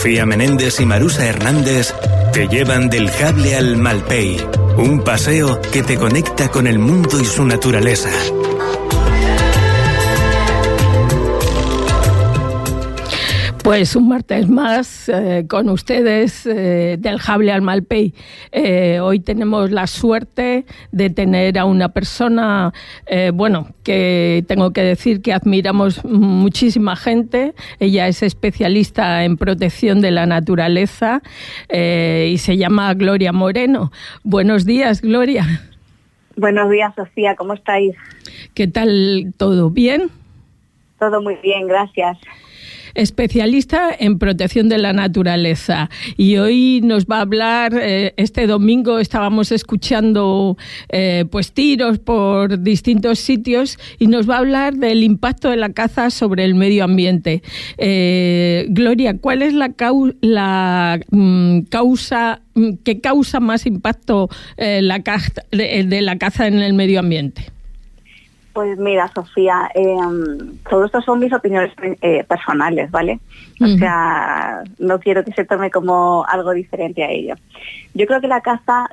Sofía Menéndez y Marusa Hernández te llevan del Jable al Malpey, un paseo que te conecta con el mundo y su naturaleza. Pues un martes más con ustedes del Jable al Malpey. Hoy tenemos la suerte de tener a una persona, que tengo que decir que admiramos muchísima gente. Ella es especialista en protección de la naturaleza y se llama Gloria Moreno. Buenos días, Gloria. Buenos días, Sofía. ¿Cómo estáis? ¿Qué tal? ¿Todo bien? Todo muy bien, gracias. Especialista en protección de la naturaleza, y hoy nos va a hablar, este domingo estábamos escuchando tiros por distintos sitios, y nos va a hablar del impacto de la caza sobre el medio ambiente. Gloria, ¿cuál es la causa que causa más impacto de la caza en el medio ambiente? Pues mira, Sofía, todo esto son mis opiniones personales, ¿vale? O sea, no quiero que se tome como algo diferente a ello. Yo creo que la caza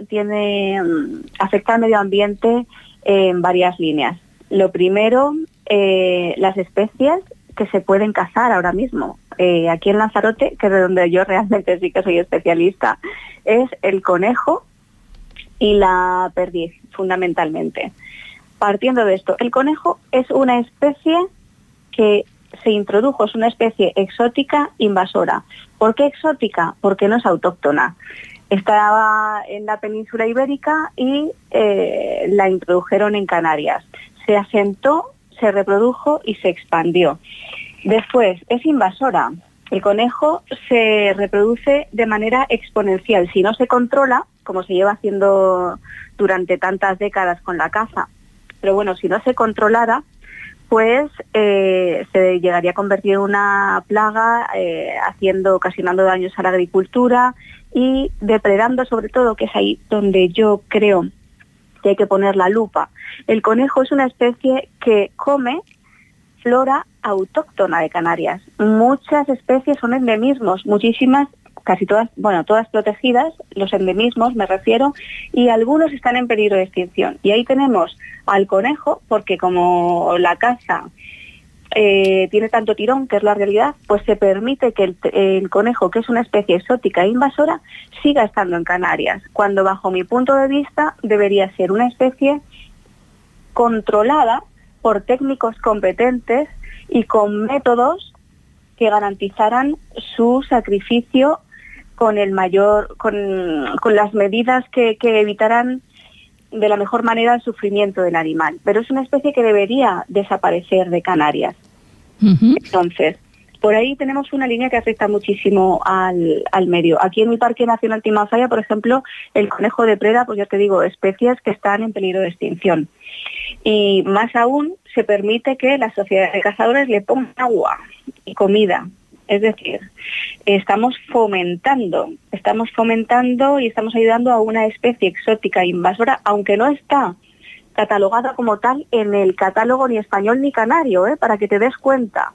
afecta al medio ambiente en varias líneas. Lo primero, las especies que se pueden cazar ahora mismo. Aquí en Lanzarote, que es de donde yo realmente sí que soy especialista, es el conejo y la perdiz, fundamentalmente. Partiendo de esto, el conejo es una especie que se introdujo, es una especie exótica invasora. ¿Por qué exótica? Porque no es autóctona. Estaba en la península ibérica y la introdujeron en Canarias. Se asentó, se reprodujo y se expandió. Después, es invasora. El conejo se reproduce de manera exponencial. Si no se controla, como se lleva haciendo durante tantas décadas con la caza, pero bueno, si no se controlara, pues se llegaría a convertir en una plaga, ocasionando daños a la agricultura y depredando, sobre todo, que es ahí donde yo creo que hay que poner la lupa. El conejo es una especie que come flora autóctona de Canarias. Muchas especies son endemismos, muchísimas, casi todas, todas protegidas, los endemismos me refiero, y algunos están en peligro de extinción. Y ahí tenemos al conejo, porque como la caza tiene tanto tirón, que es la realidad, pues se permite que el conejo, que es una especie exótica e invasora, siga estando en Canarias, cuando bajo mi punto de vista debería ser una especie controlada por técnicos competentes y con métodos que garantizaran su sacrificio con las medidas que evitaran de la mejor manera el sufrimiento del animal. Pero es una especie que debería desaparecer de Canarias. Entonces, por ahí tenemos una línea que afecta muchísimo al medio. Aquí en mi Parque Nacional Timafaya, por ejemplo, el conejo depreda, pues ya te digo, especies que están en peligro de extinción. Y más aún, se permite que las sociedades de cazadores le pongan agua y comida. Es decir, estamos fomentando y estamos ayudando a una especie exótica invasora, aunque no está catalogada como tal en el catálogo ni español ni canario, para que te des cuenta.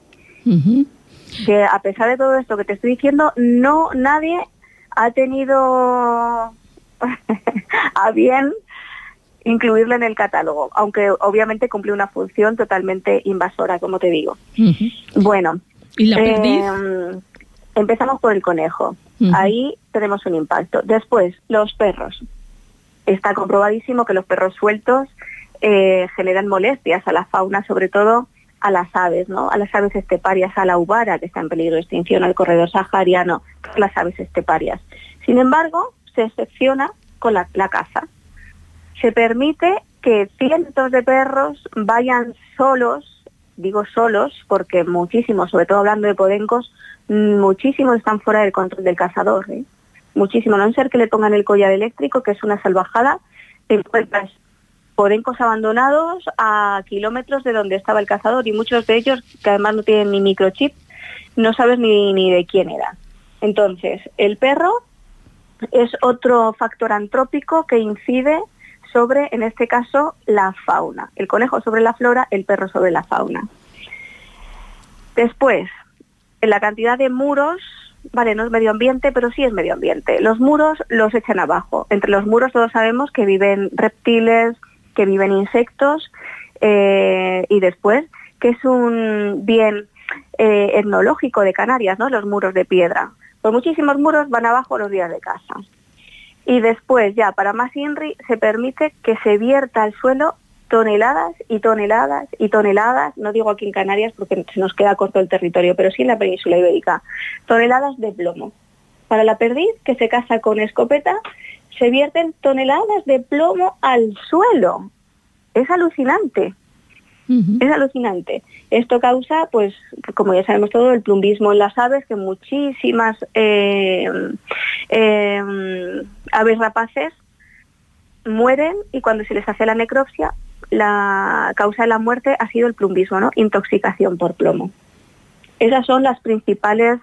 Que a pesar de todo esto que te estoy diciendo, nadie ha tenido a bien incluirlo en el catálogo, aunque obviamente cumple una función totalmente invasora, como te digo. Bueno, ¿y la perdiz? Empezamos por el conejo. Ahí tenemos un impacto. Después, los perros. Está comprobadísimo que los perros sueltos generan molestias a la fauna, sobre todo a las aves, ¿no? A las aves esteparias, a la uvara, que está en peligro de extinción, al corredor sahariano, las aves esteparias. Sin embargo, se excepciona con la caza. Se permite que cientos de perros vayan solos, digo solos, porque muchísimos, sobre todo hablando de podencos, muchísimos están fuera del control del cazador, muchísimo, no ser que le pongan el collar eléctrico, que es una salvajada. Te encuentras podencos abandonados a kilómetros de donde estaba el cazador, y muchos de ellos, que además no tienen ni microchip, no sabes ni de quién era. Entonces, el perro es otro factor antrópico que incide sobre, en este caso, la fauna. El conejo sobre la flora, el perro sobre la fauna. Después, en la cantidad de muros vale, no es medio ambiente, pero sí es medio ambiente. Los muros los echan abajo. Entre los muros todos sabemos que viven reptiles, que viven insectos, y después que es un bien etnológico de Canarias, ¿no? Los muros de piedra. Pues muchísimos muros van abajo los días de caza. Y después, ya para más INRI, se permite que se vierta al suelo toneladas y toneladas y toneladas, no digo aquí en Canarias porque se nos queda corto el territorio, pero sí en la península ibérica, toneladas de plomo. Para la perdiz, que se caza con escopeta, se vierten toneladas de plomo al suelo. Es alucinante. Es alucinante. Esto causa, pues, como ya sabemos todo, el plumbismo en las aves, que muchísimas aves rapaces mueren, y cuando se les hace la necropsia, la causa de la muerte ha sido el plumbismo, ¿no? Intoxicación por plomo. Esas son los principales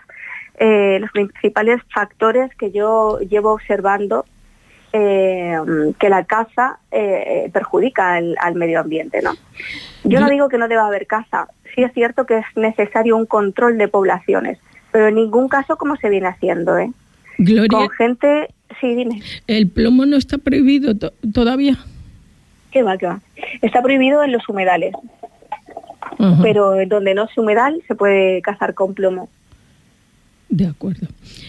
factores que yo llevo observando que la caza perjudica al medio ambiente, ¿no? Yo no digo que no deba haber caza. Sí es cierto que es necesario un control de poblaciones, pero en ningún caso como se viene haciendo, ¿eh? Gloria, con gente... Sí, dime. ¿El plomo no está prohibido todavía? ¿Qué va? Está prohibido en los humedales. Uh-huh. Pero donde no es humedal se puede cazar con plomo. De acuerdo.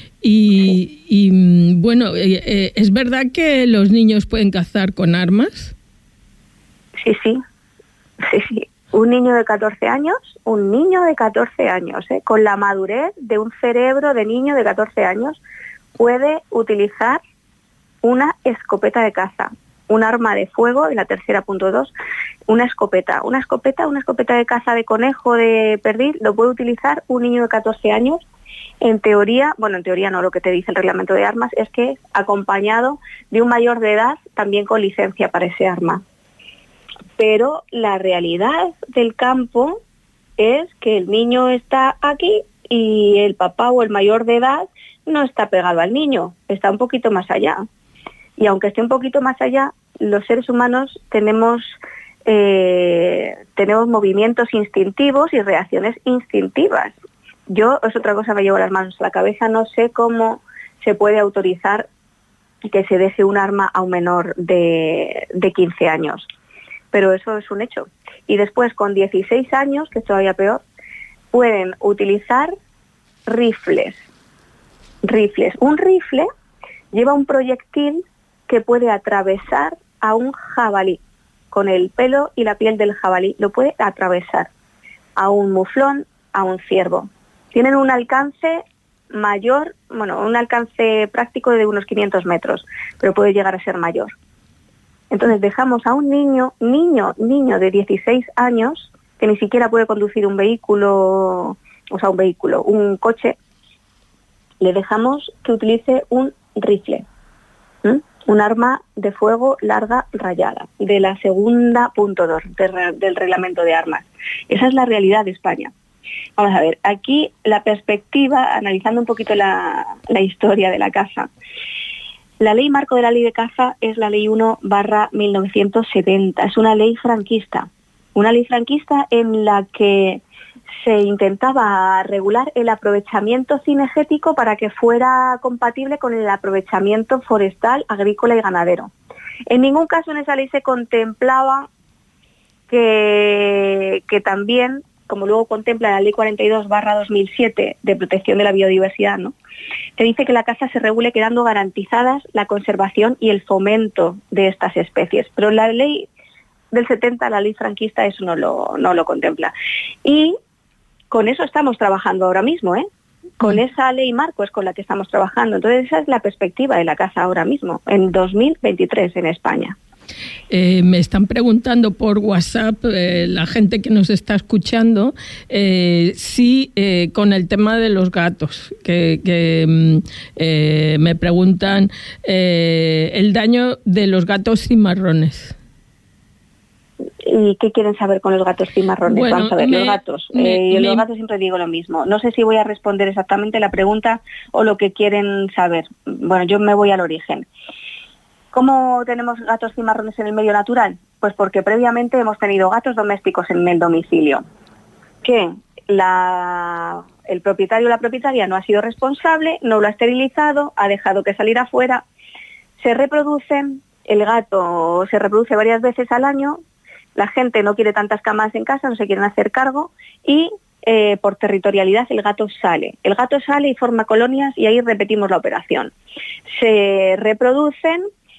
Y bueno, ¿es verdad que los niños pueden cazar con armas? Sí. Un niño de 14 años, con la madurez de un cerebro de niño de 14 años, puede utilizar una escopeta de caza, un arma de fuego, en la tercera punto 2, una escopeta de caza de conejo, de perdiz, lo puede utilizar un niño de 14 años. En teoría no, lo que te dice el reglamento de armas es que es acompañado de un mayor de edad, también con licencia para ese arma. Pero la realidad del campo es que el niño está aquí y el papá o el mayor de edad no está pegado al niño, está un poquito más allá. Y aunque esté un poquito más allá, los seres humanos tenemos movimientos instintivos y reacciones instintivas. Yo, es otra cosa, me llevo las manos a la cabeza, no sé cómo se puede autorizar que se deje un arma a un menor de 15 años. Pero eso es un hecho. Y después, con 16 años, que es todavía peor, pueden utilizar rifles. Un rifle lleva un proyectil que puede atravesar a un jabalí. Con el pelo y la piel del jabalí lo puede atravesar. A un muflón, a un ciervo. Tienen un alcance mayor, un alcance práctico de unos 500 metros, pero puede llegar a ser mayor. Entonces dejamos a un niño de 16 años, que ni siquiera puede conducir un coche, le dejamos que utilice un rifle, un arma de fuego larga rayada, de la segunda punto 2 del reglamento de armas. Esa es la realidad de España. Vamos a ver, aquí la perspectiva, analizando un poquito la historia de la caza. La ley marco de la ley de caza es la ley 1/1970, es una ley franquista en la que se intentaba regular el aprovechamiento cinegético para que fuera compatible con el aprovechamiento forestal, agrícola y ganadero. En ningún caso en esa ley se contemplaba que también, como luego contempla la ley 42/2007 de protección de la biodiversidad, ¿no? Te dice que la caza se regule quedando garantizadas la conservación y el fomento de estas especies. Pero la ley del 70, la ley franquista, eso no lo contempla. Y con eso estamos trabajando ahora mismo, ¿eh? Con esa ley marco es con la que estamos trabajando. Entonces esa es la perspectiva de la caza ahora mismo, en 2023 en España. Me están preguntando por WhatsApp la gente que nos está escuchando si con el tema de los gatos que me preguntan el daño de los gatos cimarrones. ¿Y qué quieren saber con los gatos cimarrones? Bueno, vamos a ver, los gatos. Los gatos siempre digo lo mismo. No sé si voy a responder exactamente la pregunta o lo que quieren saber. Bueno, yo me voy al origen. ¿Cómo tenemos gatos cimarrones en el medio natural? Pues porque previamente hemos tenido gatos domésticos en el domicilio, que la el propietario o la propietaria no ha sido responsable, no lo ha esterilizado, ha dejado que saliera afuera, se reproducen, el gato se reproduce varias veces al año, la gente no quiere tantas camadas en casa, no se quieren hacer cargo y por territorialidad el gato sale. El gato sale y forma colonias y ahí repetimos la operación. Se reproducen,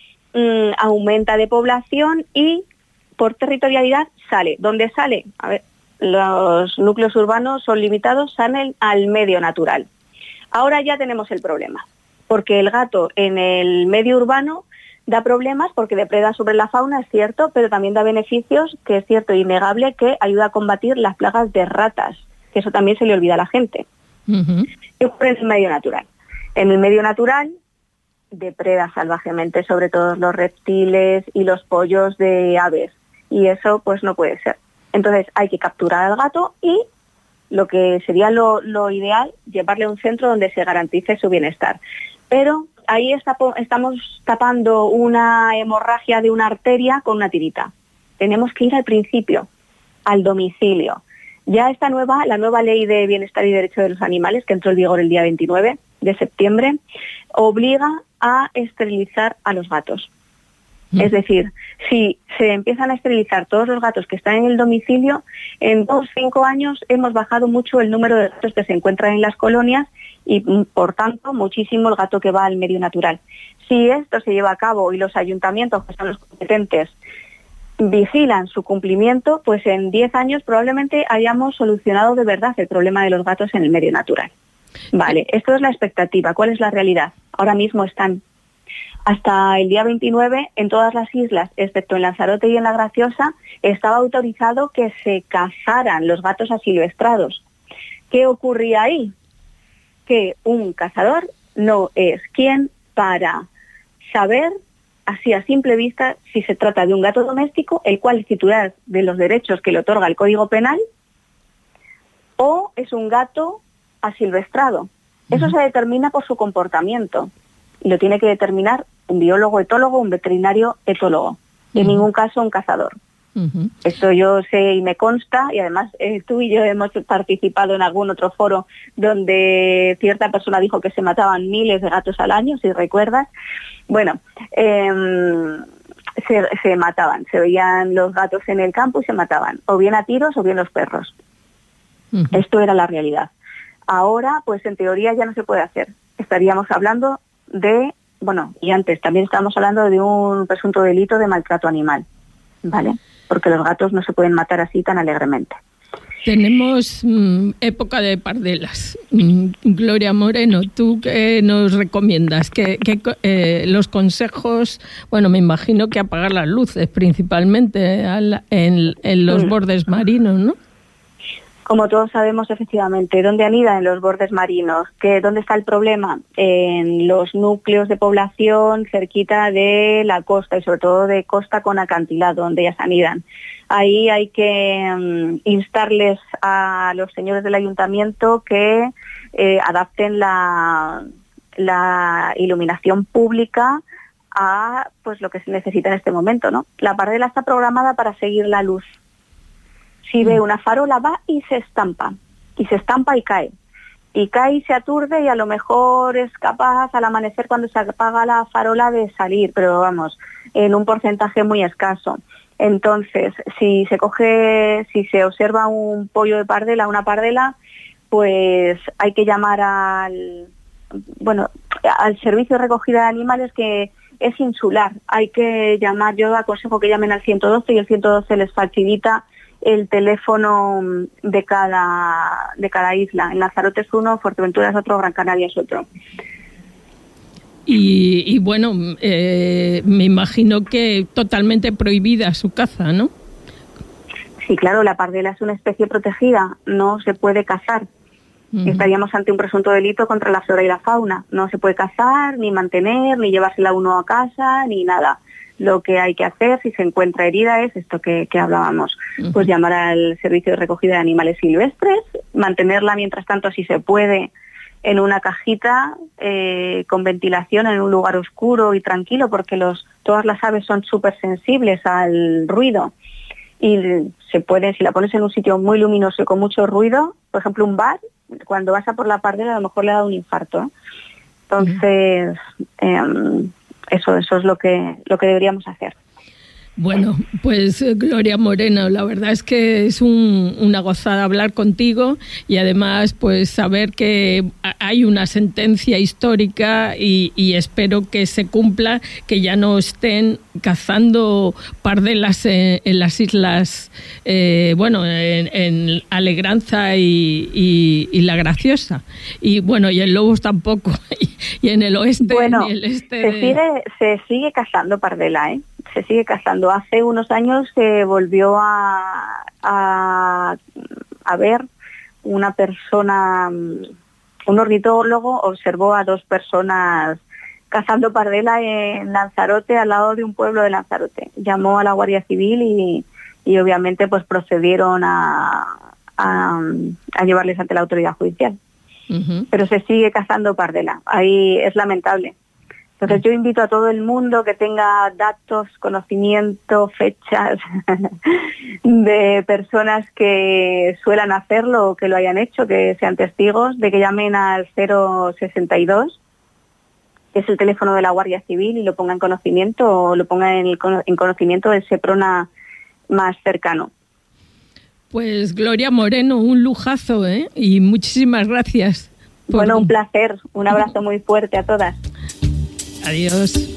aumenta de población y por territorialidad sale. ¿Dónde sale? A ver, los núcleos urbanos son limitados, salen al medio natural. Ahora ya tenemos el problema, porque el gato en el medio urbano da problemas porque depreda sobre la fauna, es cierto, pero también da beneficios, que es cierto e innegable, que ayuda a combatir las plagas de ratas, que eso también se le olvida a la gente. ¿Qué ocurre en el medio natural? En el medio natural depreda salvajemente sobre todo los reptiles y los pollos de aves, y eso pues no puede ser. Entonces hay que capturar al gato y lo que sería lo ideal, llevarle a un centro donde se garantice su bienestar. Pero ahí estamos tapando una hemorragia de una arteria con una tirita. Tenemos que ir al principio, al domicilio. Ya la nueva ley de bienestar y derecho de los animales, que entró en vigor el día 29 de septiembre, obliga a esterilizar a los gatos. Es decir, si se empiezan a esterilizar todos los gatos que están en el domicilio, en 2 o 5 años hemos bajado mucho el número de gatos que se encuentran en las colonias y, por tanto, muchísimo el gato que va al medio natural. Si esto se lleva a cabo y los ayuntamientos, que son los competentes, vigilan su cumplimiento, pues en 10 años probablemente hayamos solucionado de verdad el problema de los gatos en el medio natural. Vale, esto es la expectativa. ¿Cuál es la realidad? Ahora mismo están hasta el día 29 en todas las islas, excepto en Lanzarote y en La Graciosa, estaba autorizado que se cazaran los gatos asilvestrados. ¿Qué ocurría ahí? Que un cazador no es quien para saber, así a simple vista, si se trata de un gato doméstico, el cual es titular de los derechos que le otorga el Código Penal, o es un gato asilvestrado. Eso se determina por su comportamiento y lo tiene que determinar un biólogo etólogo, un veterinario etólogo, y en ningún caso un cazador. Esto yo sé y me consta, y además tú y yo hemos participado en algún otro foro donde cierta persona dijo que se mataban miles de gatos al año, si recuerdas. Bueno, se mataban, se veían los gatos en el campo y se mataban, o bien a tiros o bien los perros. Esto era la realidad. Ahora, pues en teoría ya no se puede hacer. Estaríamos hablando de, y antes también estábamos hablando de un presunto delito de maltrato animal, ¿vale? Porque los gatos no se pueden matar así tan alegremente. Tenemos época de pardelas. Gloria Moreno, ¿tú qué nos recomiendas? ¿Qué los consejos? Bueno, me imagino que apagar las luces principalmente en los bordes marinos, ¿no? Como todos sabemos, efectivamente, ¿dónde anidan en los bordes marinos? ¿Dónde está el problema? En los núcleos de población cerquita de la costa y sobre todo de costa con acantilado, donde ellas anidan. Ahí hay que instarles a los señores del ayuntamiento que adapten la iluminación pública a pues lo que se necesita en este momento, ¿no? La pardela está programada para seguir la luz. Si ve una farola va y se estampa y cae. Y cae y se aturde y a lo mejor es capaz al amanecer cuando se apaga la farola de salir, pero vamos, en un porcentaje muy escaso. Entonces, si se observa un pollo de pardela, una pardela, pues hay que llamar al servicio de recogida de animales, que es insular. Hay que llamar, yo aconsejo que llamen al 112 y el 112 les facilita el teléfono de cada isla. En Lanzarote es uno, Fuerteventura es otro, Gran Canaria es otro. Y bueno, me imagino que totalmente prohibida su caza, ¿no? Sí, claro, la pardela es una especie protegida, no se puede cazar. Estaríamos ante un presunto delito contra la flora y la fauna. No se puede cazar, ni mantener, ni llevársela uno a casa, ni nada. Lo que hay que hacer si se encuentra herida es esto que hablábamos, pues llamar al servicio de recogida de animales silvestres, mantenerla mientras tanto, si se puede, en una cajita con ventilación en un lugar oscuro y tranquilo, porque todas las aves son súper sensibles al ruido y se puede, si la pones en un sitio muy luminoso y con mucho ruido, por ejemplo un bar, cuando vas a por la pardela a lo mejor le ha dado un infarto, ¿eh? Entonces, eso es lo que deberíamos hacer. Bueno, pues Gloria Moreno, la verdad es que es una gozada hablar contigo y además pues saber que hay una sentencia histórica y espero que se cumpla, que ya no estén cazando pardelas en las islas, en Alegranza y La Graciosa. Y bueno, y en Lobos tampoco, y en el oeste ni el este. Se sigue cazando pardela, ¿eh? Se sigue cazando. Hace unos años se volvió a ver una persona, un ornitólogo observó a 2 personas cazando pardela en Lanzarote, al lado de un pueblo de Lanzarote. Llamó a la Guardia Civil y obviamente pues procedieron a llevarles ante la autoridad judicial. Uh-huh. Pero se sigue cazando pardela. Ahí es lamentable. Entonces yo invito a todo el mundo que tenga datos, conocimiento, fechas de personas que suelan hacerlo o que lo hayan hecho, que sean testigos, de que llamen al 062, que es el teléfono de la Guardia Civil, y lo pongan en conocimiento o lo pongan en conocimiento del SEPRONA más cercano. Pues Gloria Moreno, un lujazo, ¿eh? Y muchísimas gracias. Bueno, un placer. Un abrazo muy fuerte a todas. Adiós.